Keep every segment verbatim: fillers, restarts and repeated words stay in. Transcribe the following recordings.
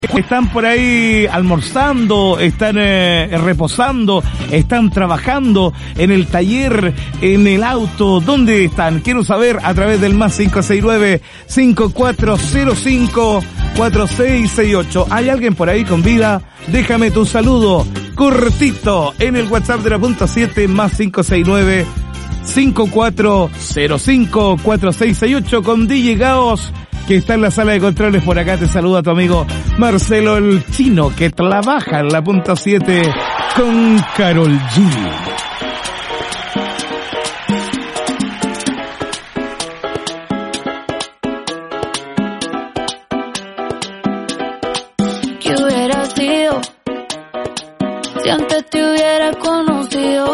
Están por ahí almorzando, están eh, reposando, están trabajando en el taller, en el auto. ¿Dónde están? Quiero saber a través del más cinco seis nueve, cinco cuatro cero cinco, cuatro seis seis ocho. ¿Hay alguien por ahí con vida? Déjame tu saludo cortito en el WhatsApp de la punta siete, más cinco seis nueve, cinco cuatro cero cinco, cuatro seis seis ocho con D J Gaos, que está en la sala de controles. Por acá te saluda tu amigo Marcelo el Chino, que trabaja en la punta siete con Karol G. ¿Qué hubiera sido si antes te hubiera conocido?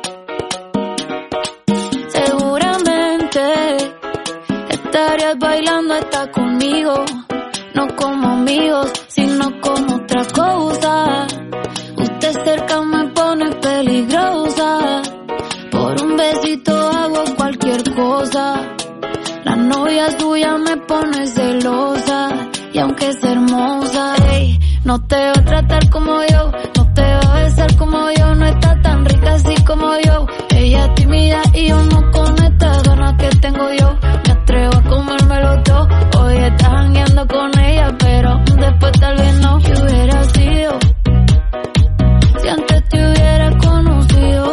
Seguramente estarías bailando hasta conmigo, no como amigos, sino como otra cosa. Usted cerca me pone peligrosa, por un besito hago cualquier cosa. La novia suya me pone celosa, y aunque es hermosa, ey, no te va a tratar como yo, no te va a besar como yo, no está tan rica así como yo. Ella es tímida y yo no con estas ganas que tengo yo. Me atrevo a comérmelo todo, hoy estás jangueando con ella, pero después tal vez no. ¿Qué hubiera sido si antes te hubiera conocido?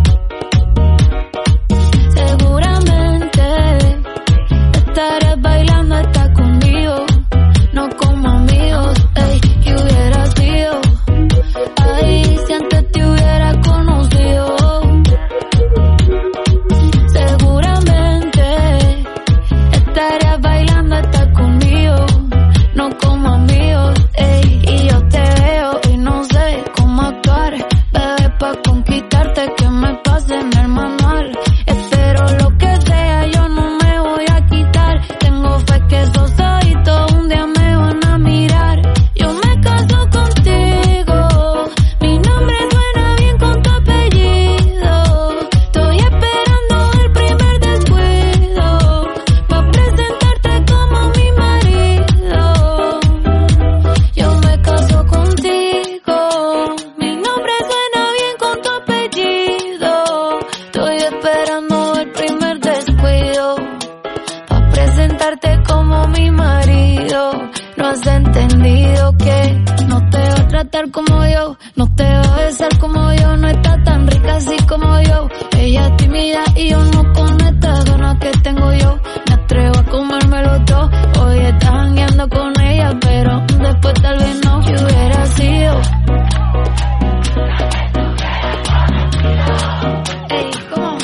Seguramente estarías bailando hasta conmigo, no como amigos, ey. ¿Qué hubiera sido? Ay, si antes te hubiera conocido. Seguramente estarías bailando hasta conmigo, no como amigos, ey. Y yo te veo y no sé cómo actuar, bebé, pa' conquistarte que me pase en el manual. Espero lo que sea, yo no me voy a quitar. Tengo fe que esos ojitos un día me van a mirar. Yo me caso contigo, mi nombre suena bien con tu apellido. Estoy esperando el primer descuido pa' presentarte como mi marido. Yo me caso contigo, mi nombre suena bien con tu apellido. Estoy esperando el primer descuido pa' presentarte como mi marido. No has entendido que no te va a tratar como yo, no te va a besar como yo, no está tan rica así como yo. Ella es tímida y yo no con estas ganas que tengo yo. Me atrevo a comérmelo todo, hoy estás jangueando con ella, pero después tal vez no. ¿Qué hubiera sido? Ey, ¿cómo?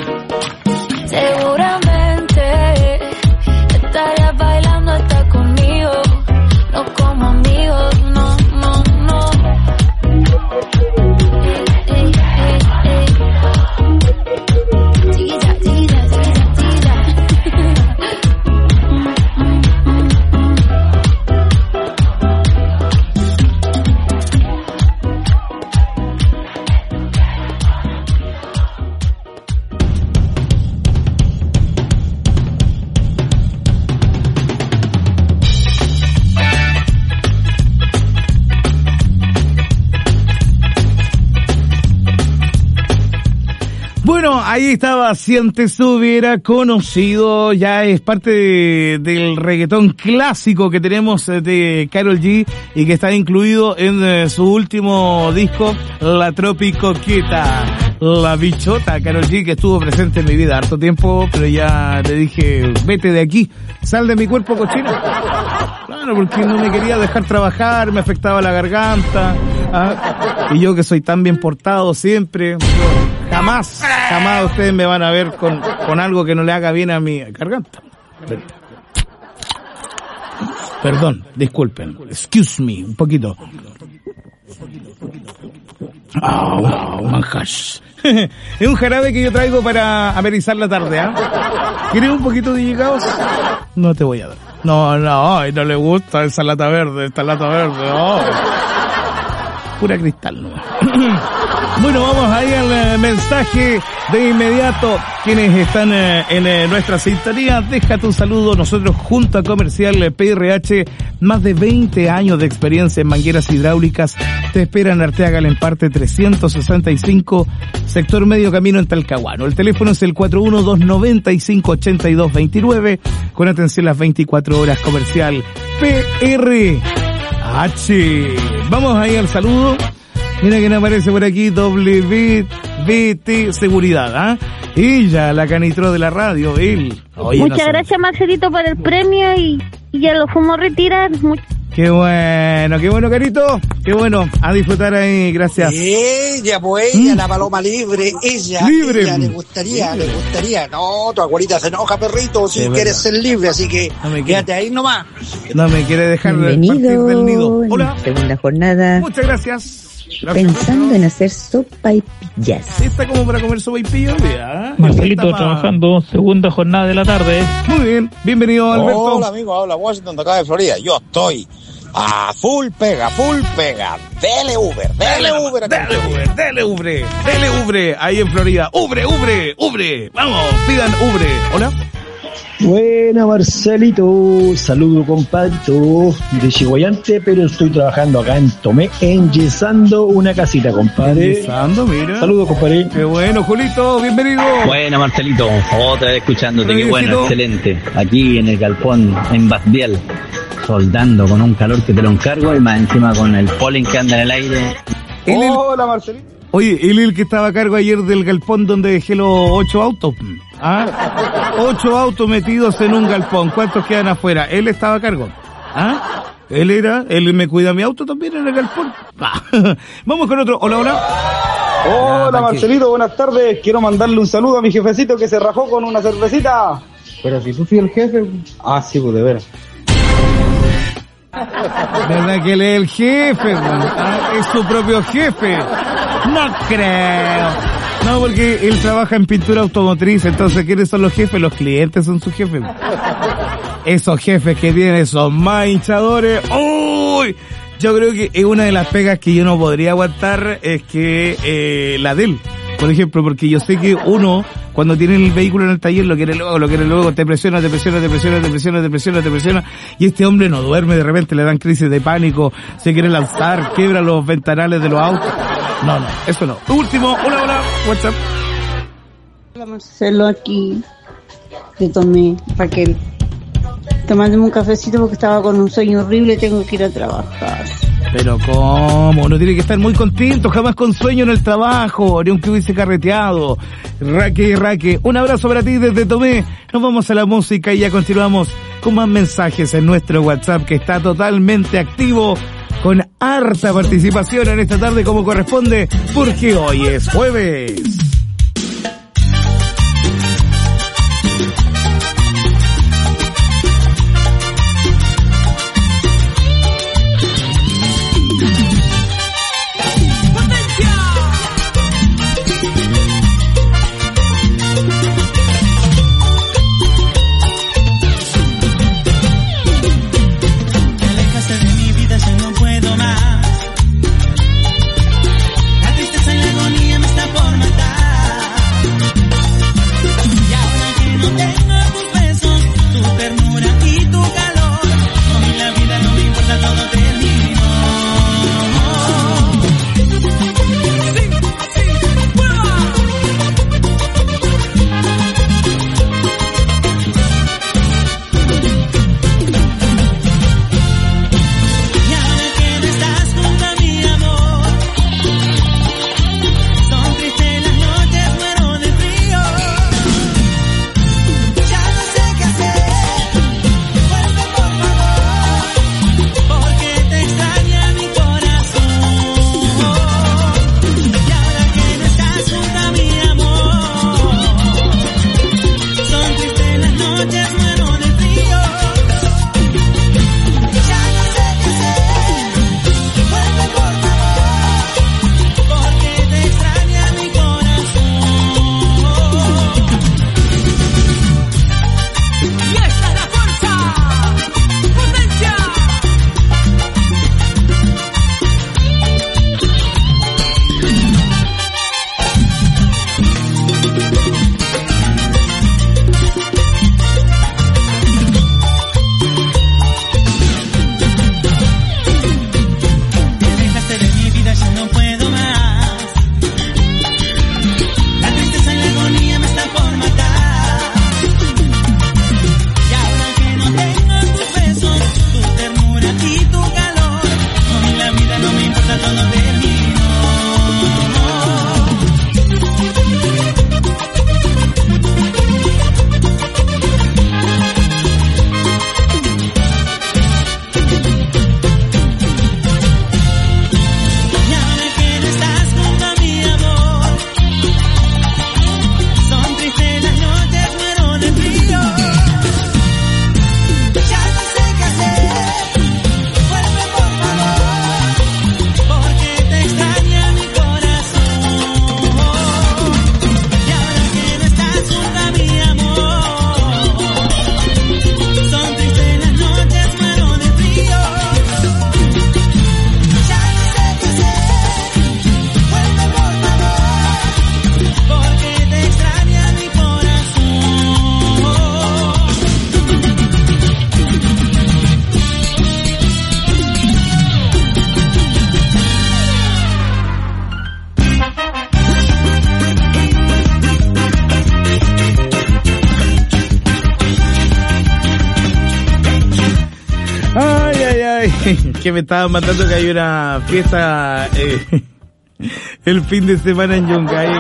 Seguramente estarías bailando hasta conmigo, no como amigos, no, no, no. Ey, ey, ey, ey. Chiquita, chiquita, chiquita, chiquita. Mm, mm, mm, mm. Bueno, ahí estaba, si antes hubiera conocido, ya es parte de, del reggaetón clásico que tenemos de Karol G y que está incluido en eh, su último disco, La Tropicoqueta, la bichota Karol G, que estuvo presente en mi vida harto tiempo, pero ya le dije, vete de aquí, sal de mi cuerpo, cochino. Claro, porque no me quería dejar trabajar, me afectaba la garganta, ¿ah? Y yo que soy tan bien portado siempre, yo, jamás, jamás ustedes me van a ver con, con algo que no le haga bien a mi garganta. Perdón, disculpen, excuse me, un poquito. Oh, manjash. Es un jarabe que yo traigo para amenizar la tarde, ¿ah? ¿eh? ¿Quieres un poquito de llegados? No te voy a dar. No, no, ay, no le gusta esa lata verde, esta lata verde, no. pura cristal, ¿no? Bueno, vamos ahí al eh, mensaje de inmediato. Quienes están eh, en eh, nuestra sintonía, deja tu saludo. Nosotros, Junta Comercial P R H, más de veinte años de experiencia en mangueras hidráulicas, te esperan en Arteaga Lemparte trescientos sesenta y cinco, sector Medio Camino en Talcahuano. El teléfono es el cuatro uno dos nueve cinco ocho dos dos nueve, con atención las veinticuatro horas. Comercial P R H. Vamos ahí al saludo. Mira quién aparece por aquí, W B T Seguridad, ¿ah? ¿eh? Ella, la canitró de la radio, él. Oye, Muchas no sé. gracias, Marcelito, por el premio y, y ya lo fuimos a retirar. Much- Qué bueno, qué bueno, Carito. Qué bueno, a disfrutar ahí, gracias. Ella, pues ella, la paloma libre, ella, Libre. ella le gustaría, le gustaría. No, tu abuelita se enoja, perrito, si Sí, quieres verdad. ser libre, así que No me quédate ahí nomás. No me quiere dejar de partir Bienvenido del nido. en Hola, la segunda jornada, muchas gracias. Gracias. pensando en hacer sopa y pillas. Está como para comer sopa y pillo, ¿eh? Marcelito, Está pa- trabajando segunda jornada de la tarde. Muy bien, bienvenido, Alberto. Hola amigo, habla Washington de acá de Florida. Yo estoy a full pega, full pega. Dele Uber, dele Uber. acá. Dale Ubre, dale Ubre, dale Ubre, ahí en Florida. Ubre, Ubre, Ubre. Vamos, pidan Ubre. Hola. Buena Marcelito, saludo compadrito de Chihuayante, pero estoy trabajando acá en Tomé, enyesando una casita, compadre. Empezando, mira. Saludos, compadre. Qué bueno, Julito, bienvenido. Buena Marcelito, otra vez escuchándote, qué bueno, Felicito. excelente. Aquí en el galpón, en Basdial, soldando con un calor que te lo encargo y más encima con el polen que anda en el aire. Él el- Hola Marcelito. Oye, él el que estaba a cargo ayer del galpón donde dejé los ocho autos. ¿Ah? Ocho autos metidos en un galpón. ¿Cuántos quedan afuera? Él estaba a cargo. ¿Ah? Él era, él me cuida mi auto también en el galpón. Ah. Vamos con otro. Hola, hola. Hola Ah, Marcelito, buenas tardes. Quiero mandarle un saludo a mi jefecito que se rajó con una cervecita. Pero si tú soy el jefe. Ah, sí, pues de veras. ¿Verdad que él es el jefe? ¿Ah? Es su propio jefe. No creo. No, porque él trabaja en pintura automotriz, entonces ¿quiénes son los jefes? Los clientes son sus jefes. Esos jefes que tienen esos más hinchadores. ¡Uy! Yo creo que es una de las pegas que yo no podría aguantar, es que eh, la de él, por ejemplo, porque yo sé que uno, cuando tiene el vehículo en el taller, lo quiere luego, lo quiere luego, te presiona, te presiona, te presiona, te presiona, te presiona, te presiona, y este hombre no duerme, de repente le dan crisis de pánico, se quiere lanzar, quiebra los ventanales de los autos. No, no, eso no. Último, hola, hola, what's up? Hola Marcelo, aquí te tomé para que tomándome un cafecito porque estaba con un sueño horrible, tengo que ir a trabajar. Pero cómo, uno tiene que estar muy contento, jamás con sueño en el trabajo, ni aunque hubiese carreteado. Raque, Raque, un abrazo para ti desde Tomé. Nos vamos a la música y ya continuamos con más mensajes en nuestro WhatsApp, que está totalmente activo, con harta participación en esta tarde como corresponde, porque hoy es jueves. La tristeza y la agonía me está por matar. que me estaban mandando que hay una fiesta eh, el fin de semana en Yungay.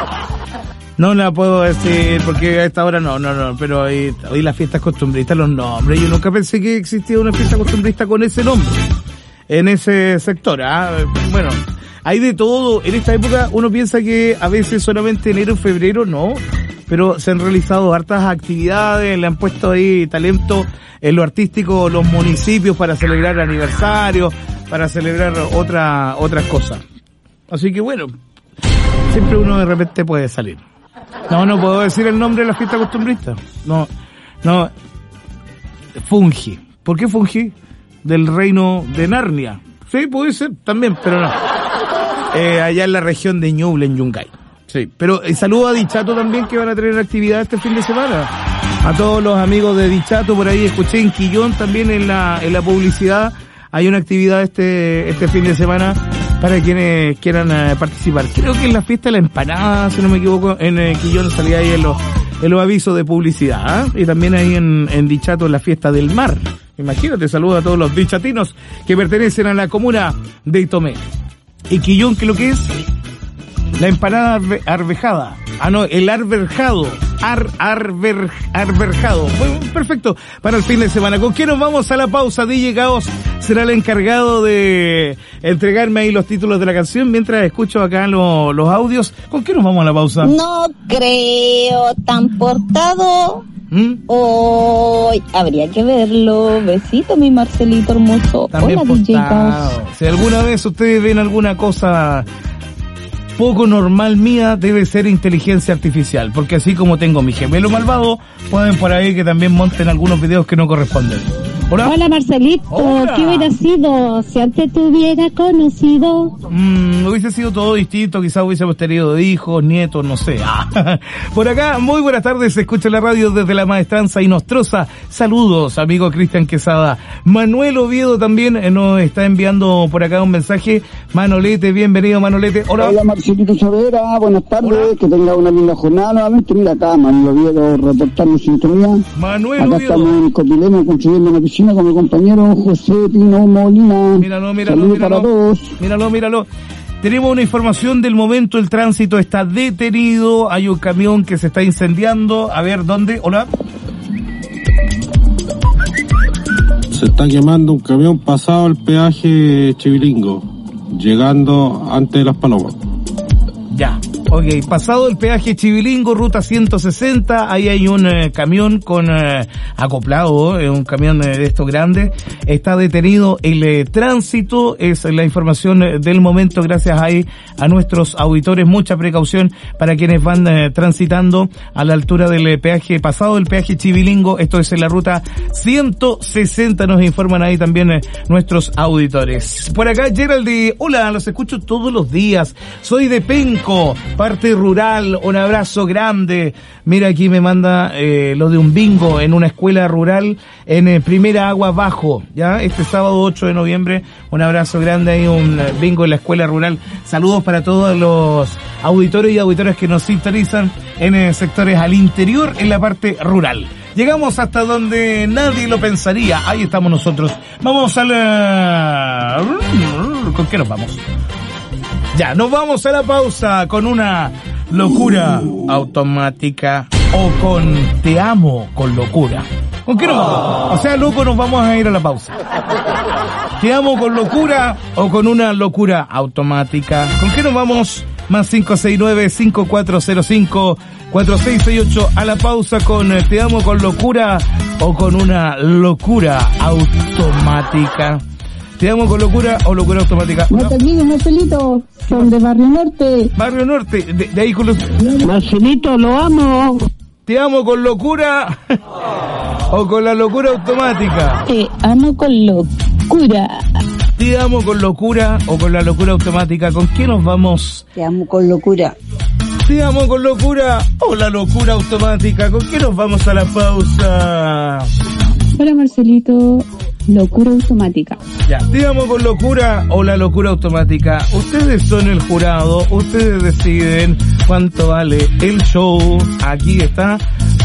No la puedo decir porque a esta hora no, no, no, pero hoy, hoy las fiestas costumbristas, los nombres, yo nunca pensé que existía una fiesta costumbrista con ese nombre, en ese sector, ¿ah? Bueno, hay de todo, en esta época uno piensa que a veces solamente enero y febrero, no, pero se han realizado hartas actividades, le han puesto ahí talento en lo artístico los municipios para celebrar aniversarios, para celebrar otra, otras cosas. Así que bueno, siempre uno de repente puede salir. No, no puedo decir el nombre de la fiesta costumbrista. No, no. Fungi. ¿Por qué Fungi? Del reino de Narnia. Sí, puede ser también, pero no. Eh, allá en la región de Ñuble, en Yungay. Sí, pero eh, saludo a Dichato también, que van a tener actividad este fin de semana. A todos los amigos de Dichato, por ahí escuché en Quillón también en la, en la publicidad. Hay una actividad este, este fin de semana para quienes quieran uh, participar. Creo que es la fiesta de la empanada, si no me equivoco, en eh, Quillón salía ahí en los, en los avisos de publicidad, ¿eh? Y también ahí en, en Dichato la fiesta del mar. Imagínate, saludo a todos los dichatinos que pertenecen a la comuna de Tomé. Y Quillón, ¿qué es lo que es? La empanada arve, arvejada. Ah, no, el arverjado. Ar, arver, arverjado. Bueno, perfecto para el fin de semana. ¿Con qué nos vamos a la pausa? D J Caos será el encargado de entregarme ahí los títulos de la canción mientras escucho acá lo, los audios. ¿Con qué nos vamos a la pausa? No creo tan portado. ¿Mm? Hoy habría que verlo. Besito, mi Marcelito hermoso. También hola, D J Caos. Si alguna vez ustedes ven alguna cosa poco normal mía, debe ser inteligencia artificial, porque así como tengo mi gemelo malvado, pueden por ahí que también monten algunos videos que no corresponden. Hola. Hola, Marcelito. Hola. ¿Qué hubiera sido si antes te hubiera conocido? Mm, hubiese sido todo distinto, quizás hubiésemos tenido hijos, nietos, no sé. Ah. Por acá, muy buenas tardes, se escucha la radio desde la Maestranza y Nostroza. Saludos, amigo Cristian Quesada. Manuel Oviedo también nos está enviando por acá un mensaje. Manolete, bienvenido, Manolete. Hola. Hola, Marcelito Savera, buenas tardes. Hola. Que tenga una linda jornada nuevamente. Mira acá, Manuel Oviedo, reportando sintonía. Manuel acá Oviedo. Estamos en Cotileno construyendo una piscina con mi compañero José Pino Molina. Míralo, míralo, Saludos míralo. para todos. Míralo, míralo. Tenemos una información del momento, el tránsito está detenido, hay un camión que se está incendiando. A ver, ¿dónde? Hola. Se está quemando un camión pasado el peaje Chivilingo, llegando antes de Las Palomas. Ya, ok, pasado el peaje Chivilingo, ruta ciento sesenta, ahí hay un eh, camión con eh, acoplado, eh, un camión eh, de estos grandes, está detenido el eh, tránsito, es la información eh, del momento, gracias ahí a nuestros auditores, mucha precaución para quienes van eh, transitando a la altura del eh, peaje, pasado el peaje Chivilingo, esto es en la ruta ciento sesenta, nos informan ahí también eh, nuestros auditores. Por acá Geraldi, hola, los escucho todos los días, soy de Penco, parte rural, un abrazo grande. Mira, aquí me manda eh, lo de un bingo en una escuela rural en eh, Primera Agua Bajo, ya, este sábado ocho de noviembre, un abrazo grande ahí, un eh, bingo en la escuela rural. Saludos para todos los auditores y auditoras que nos sintonizan en eh, sectores al interior, en la parte rural. Llegamos hasta donde nadie lo pensaría, ahí estamos nosotros. Vamos a la... ¿Con qué nos vamos? Ya, nos vamos a la pausa con una locura automática o con te amo con locura. ¿Con qué nos vamos? O sea, loco, nos vamos a ir a la pausa. ¿Te amo con locura o con una locura automática? ¿Con qué nos vamos? Más cinco seis nueve, cinco cuatro cero cinco, cuatro seis seis ocho. A la pausa con te amo con locura o con una locura automática. ¿Te amo con locura o locura automática? No te olvides, Marcelito, son de Barrio Norte. Barrio Norte, de, de ahí con los... Marcelito, lo amo. ¿Te amo con locura o con la locura automática? Te amo con locura. ¿Te amo con locura o con la locura automática? ¿Con qué nos vamos? Te amo con locura. ¿Te amo con locura o la locura automática? ¿Con qué nos vamos a la pausa? Hola, Marcelito. Locura automática. Ya, ¿te amo con locura o la locura automática? Ustedes son el jurado, ustedes deciden cuánto vale el show. Aquí está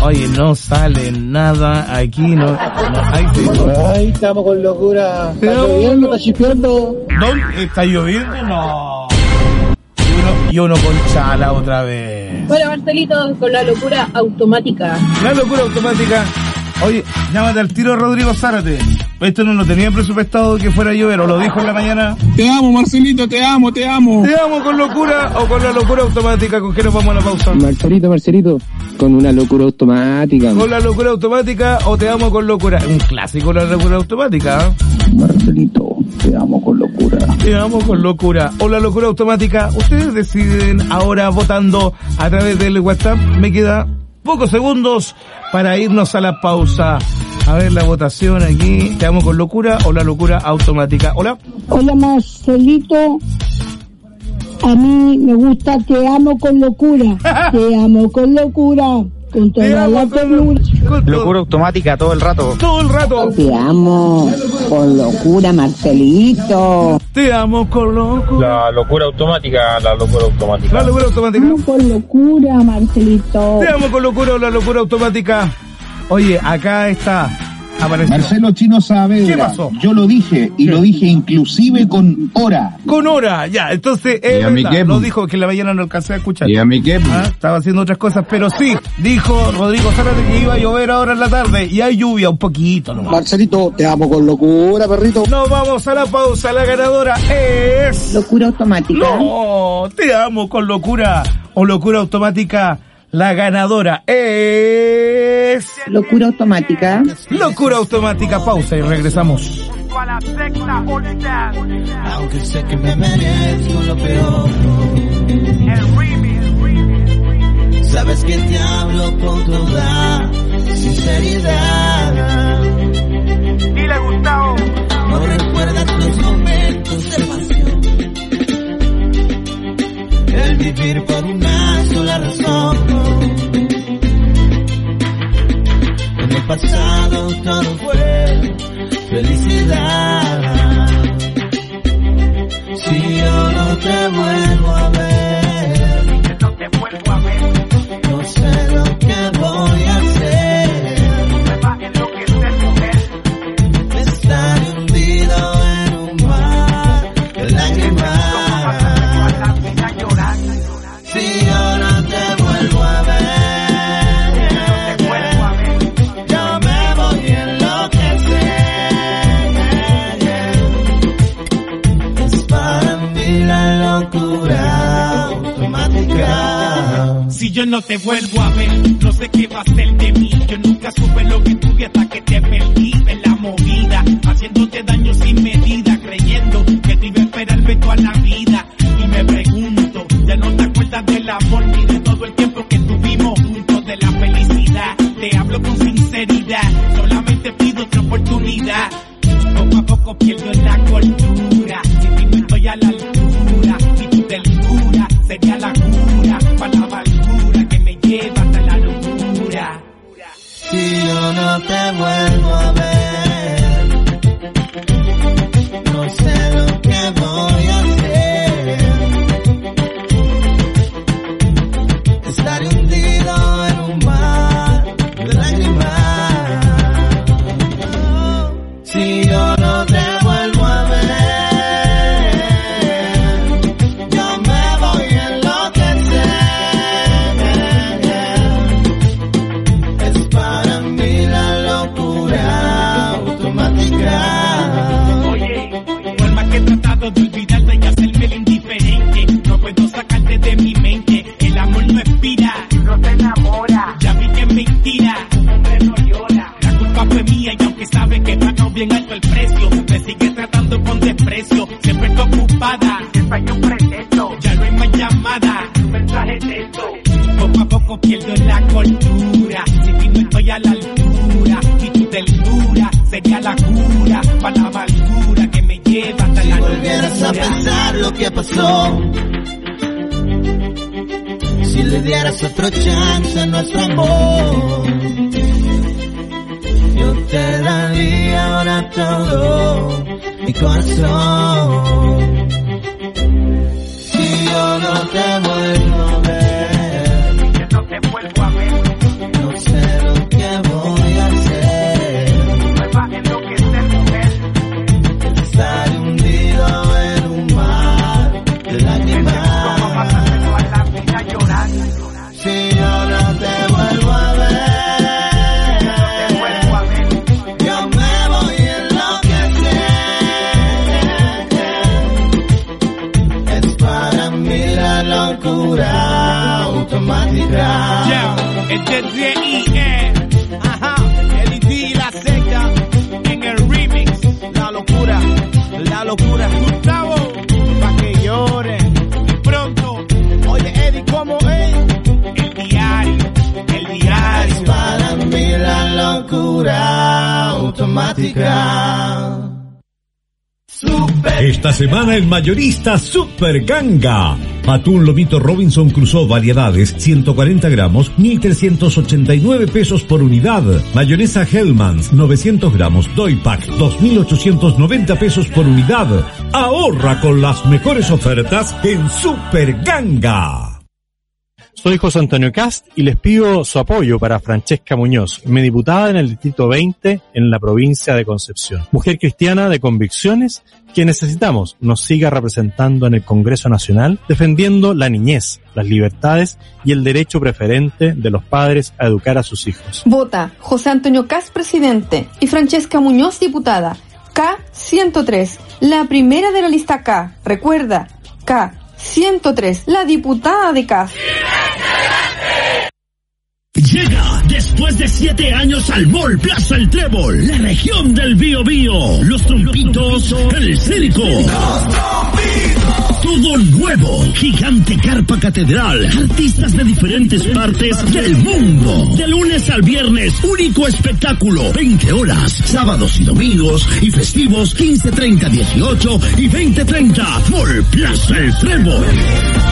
Oye, no sale nada aquí, no. no ahí, sí. Ahí estamos con locura. ¿Está lloviendo? ¿Está chispeando? ¿Dónde está lloviendo? No. Y uno, y uno con chala otra vez. Hola Marcelito, con la locura automática. La locura automática. Oye, llámate al tiro Rodrigo Zárate. Esto no lo tenía presupuestado que fuera a llover, o lo dijo en la mañana. Te amo, Marcelito, te amo, te amo. Te amo con locura o con la locura automática. ¿Con qué nos vamos a la pausa? Marcelito, Marcelito, con una locura automática. Con la locura automática o te amo con locura. Un clásico, la locura automática. Marcelito, te amo con locura. Te amo con locura o la locura automática. Ustedes deciden ahora votando a través del WhatsApp. Me queda pocos segundos para irnos a la pausa. A ver la votación aquí. ¿Te amo con locura o la locura automática? Hola. Hola Marcelito. A mí me gusta Te amo con locura. Te amo con locura. Con toda la ternura. Locura automática todo el rato. Todo el rato. Te amo con locura, Marcelito. Te amo con locura. La locura automática, la locura automática. La locura automática. Te amo con locura, Marcelito. Te amo con locura o la locura automática. Oye, acá está. Apareció. Marcelo Chino Saavedra. ¿Qué pasó? Yo lo dije, y ¿Qué? Lo dije inclusive con hora. Con hora, ya. Entonces, ¿Y a mí qué? Lo dijo que en la mañana no alcancé a escuchar. ¿Y a mí qué? ¿Ah? Estaba haciendo otras cosas, pero sí, dijo Rodrigo Zárate que iba a llover ahora en la tarde, y hay lluvia, un poquito nomás. Marcelito, te amo con locura, perrito. Nos vamos a la pausa, la ganadora es... Locura automática. No, te amo con locura o locura automática. La ganadora es... Locura automática. Locura automática. Pausa y regresamos. Aunque sé que me merezco lo peor. Sabes que te hablo con toda sinceridad. Dile, Gustavo. No recuerdas los momentos de pasión. El vivir por una sola razón. En el pasado todo fue felicidad. Si yo no te vuelvo a ver, no te vuelvo a ver, no sé lo que voy a hacer. No me va a enloquecer, mujer. Estar hundido en un mar de lágrimas. Si yo no te vuelvo a ver, no te vuelvo a ver, yo me voy a enloquecer. Es para mí la locura automática. Si yo no te vuelvo a ver, no sé qué va a ser de mí. Yo nunca supe lo que tuve hasta que te perdí en la movida, haciéndote daño sin medida, creyendo que te iba a esperarme toda la vida. Y me pregunto, ya no te acuerdas del amor ni de todo el tiempo que tuvimos juntos, de la felicidad. Te hablo con sinceridad, solamente pido otra oportunidad. Poco a poco pierdo la cordura, si ti no estoy a la altura, si tu ternura sería la cura para la amargura que me lleva hasta la locura. Si yo no te vuelvo a ver, no sé lo que voy a hacer. Estaré hundido en un mar de lágrimas. Si yo no te vuelvo a ver, yo me voy a enloquecer. Es para mí la locura automática. Oye, por más que he tratado de olvidarte y hacerme el indiferente, no puedo sacarte de mi mente. El amor no expira, no te enamora. Ya vi que es mentira, un hombre no llora. La culpa fue mía y aunque sabe que pagó bien alto el precio, me sigue tratando con desprecio. Siempre estoy ocupada, siempre hay un pretexto. Ya no hay más llamada, un mensaje texto. Poco a poco pierdo la cordura, si ti no estoy a la altura, y tu ternura sería la cura para la amargura que me lleva hasta si la locura. Si volvieras a pensar lo que pasó, si le dieras otro chance a nuestro amor, yo te daría ahora todo mi corazón. Si yo no te vuelvo a ver, no te vuelvo a ver, no sé locura automática. Yeah, este es D I E. Ajá, el I D y la Z en el remix. La locura, la locura. Gustavo, pa' que lloren. Pronto, oye Eddie, ¿cómo es? El diario, el diario. Es para mí la locura automática. Esta semana el mayorista Super Ganga. Atún Lomito Robinson Crusoe variedades, ciento cuarenta gramos, mil trescientos ochenta y nueve pesos por unidad. Mayonesa Hellmann's, novecientos gramos, Doy Pack, dos mil ochocientos noventa pesos por unidad. Ahorra con las mejores ofertas en Super Ganga. Soy José Antonio Cast y les pido su apoyo para Francesca Muñoz, mi diputada en el Distrito veinte en la provincia de Concepción. Mujer cristiana de convicciones que necesitamos nos siga representando en el Congreso Nacional, defendiendo la niñez, las libertades y el derecho preferente de los padres a educar a sus hijos. Vota José Antonio Cast, presidente, y Francesca Muñoz, diputada. K ciento tres, la primera de la lista K. Recuerda, K ciento tres, la diputada de Cast. Llega después de siete años al Mall Plaza El Trébol, la región del Bío Bío, los trompitos, el circo. Todo nuevo, gigante carpa catedral, artistas de diferentes partes del mundo. De lunes al viernes, único espectáculo, veinte horas, sábados y domingos y festivos quince, treinta, dieciocho y veinte, treinta. Mall Plaza El Trébol.